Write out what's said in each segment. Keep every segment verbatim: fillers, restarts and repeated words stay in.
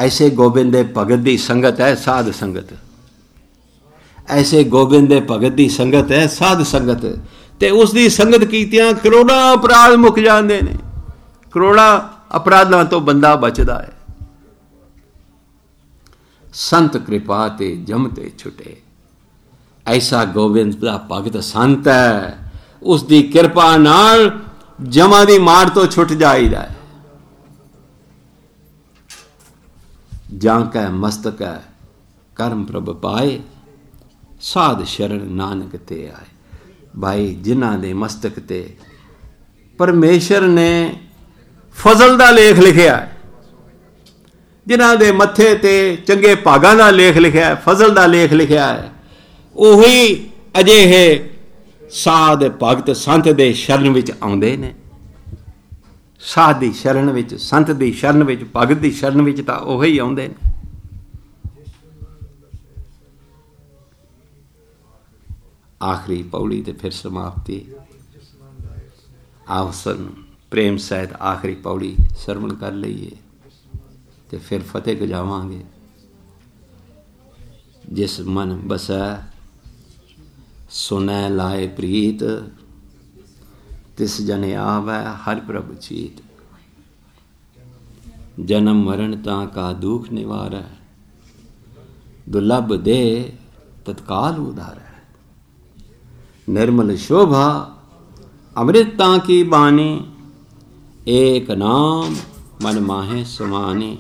ऐसे गोबिंद दे भगत दी संगत है साध संगत, ऐसे गोबिंद दे भगत दी संगत है साध संगत, ते उसकी संगत कीतियां करोड़ां अपराध मुक जाते ने, करोड़ां अपराधां तो बंदा बचदा है। संत कृपा ते जम ते छुटे, ऐसा गोबिंद दा भगत संत है, उसकी कृपा नाल जमा दी मार तो छुट जाईदा है। जांकै मस्तक है कर्म प्रभ पाए, साध शरण नानक ते आए। भाई जिन्हां दे मस्तक ते परमेश्वर ने फजल दा लेख लिखिया है, जिन्हां दे मत्थे ते चंगे भागां दा लेख लिखिया है, फजल दा लेख लिखिया है, उही अजिहे साध भगत संत दे शरण विच आउंदे ने। साध दी शरण विच, संत दी शरण विच, भगत दी शरण विच तां उही आउंदे ने। आखिरी पौड़ी ते फिर समाप्ति। आवसन प्रेम सहित आखिरी पौड़ी सरवण कर लईए ते फिर फतेह गजावांगे। जिस मन बसै सुनै लाए प्रीत, तिस जने आवै हर प्रभ चीत। जन्म मरण तां का दुख निवारै, दुर्लभ दे तत्काल उधारै। निर्मल शोभा अमृत तां की बानी, एक नाम मन माहे समानी।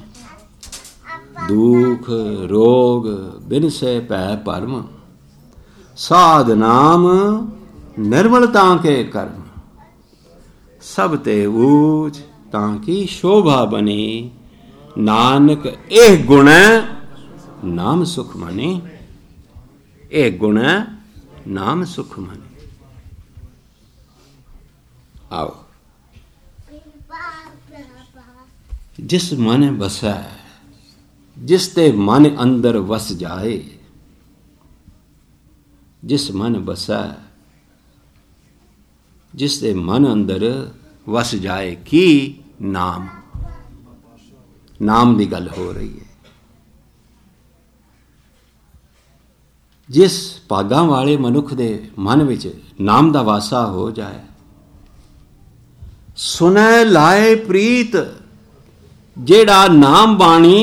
दुख रोग बिन से पै परम, साध नाम निर्मल तां के कर्म। सब ते ऊच तां की शोभा बनी, नानक एह गुण नाम सुख मनी। एह गुण नाम सुख मनी। आओ जिस मन बसै, जिस ते मन अंदर वस जाए, जिस मन बसै, जिस दे मन अंदर वस जाए की नाम। नाम की गल हो रही है। जिस भागां वाले मनुख दे मन विच नाम दा वासा हो जाए। सुनै लाए प्रीत, जेड़ा नाम बाणी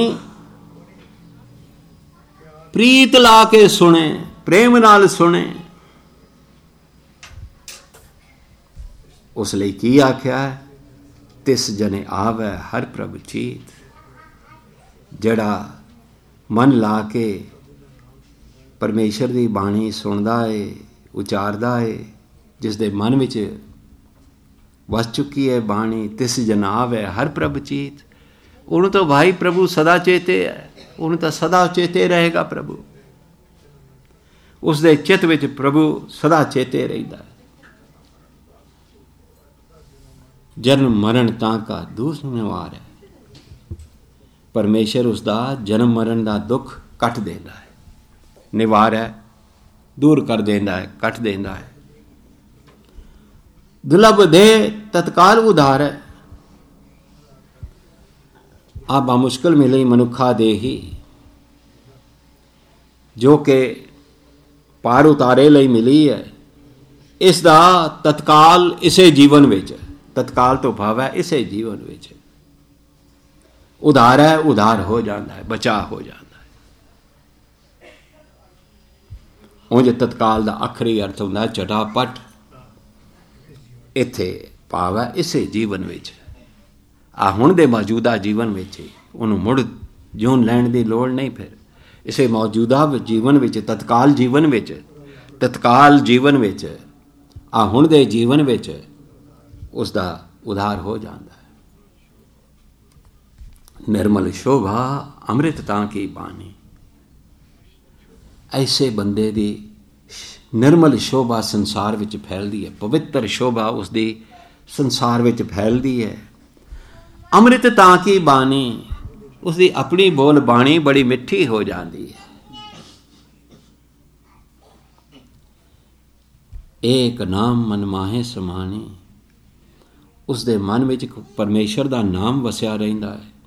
प्रीत ला के सुने, प्रेम नाल सुने, उस लिए की आख्या है, तिस जने आवै हर प्रभ चीत। जड़ा मन ला के परमेश्वर की बाणी सुनदा है, उचारदा है, जिस दे मन विच वस चुकी है बाणी, तिस जन आवै हर प्रभ चीत। उन्होंने तो भाई प्रभु सदा चेते है, उन्होंने तो सदा चेते रहेगा प्रभु। उस दे चित विच प्रभु सदा चेते रहिंदा है। जन्म मरण तां का दुख निवार है। परमेश्वर उसका जन्म मरण का दुख कट देंदा है, निवार है, दूर कर देंदा है, कट देंदा है। दुर्लभ दे तत्काल उधार है। आप मुश्किल मिली मनुखा दे ही, जो कि पार उतारे लई मिली है, इसका तत्काल इसे जीवन विच, तत्काल तो भाव है इसे जीवन विच उधार है, उधार हो जाता है, बचा हो जाता है। उंज तत्काल का आखिरी अर्थ होता है चटापट। इत्थे भाव है इसे जीवन विच, आ हुण दे मौजूदा जीवन विच उन्होंने मुड़ जिउण लैण की लोड़ नहीं। फिर इसे मौजूदा जीवन विच, तत्काल जीवन विच, तत्काल जीवन विच, आ हुण दे जीवन विच उसका उधार हो जाता है। निर्मल शोभा अमृत तां की बानी। ऐसे बंदे दी निर्मल शोभा संसार विच फैलदी है, पवित्र शोभा उसकी संसार विच फैलदी है। अमृत तां की बानी, उसकी अपनी बोल बाणी बड़ी मिठी हो जाती है। एक नाम मन माहे समानी, उसके मन विच परमेश्वर का नाम वसिया रहिंदा है।